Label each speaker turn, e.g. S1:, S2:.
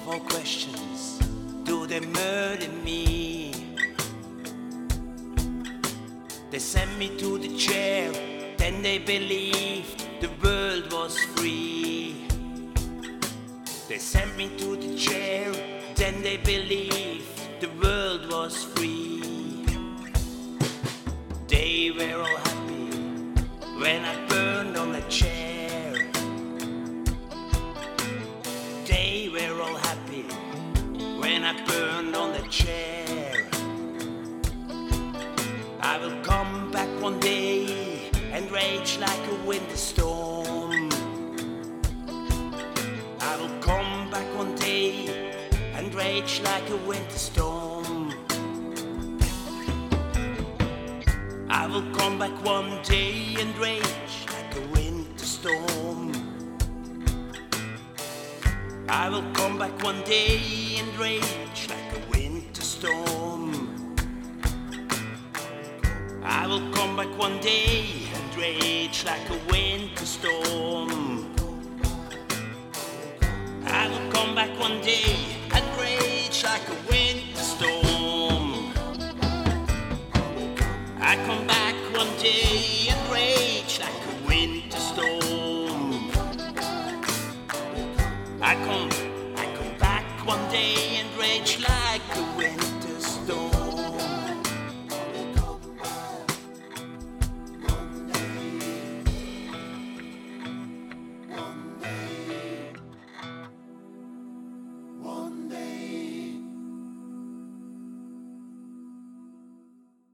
S1: more questions. Do they murder me? They sent me to the chair, then they believed the world was free. They sent me to the chair, then they believed the world was free. They were all happy when I burned on the chair. They were all happy when I burned on the chair. I will come back one day and rage like a winter storm. I will come back one day and rage like a winter storm. I will come back one day and rage like a winter storm. I will come back one day and rage like a winter storm. I will come back one day and rage like a winter storm. I will come back one day and rage like a winter storm. I come back one day and rage like a winter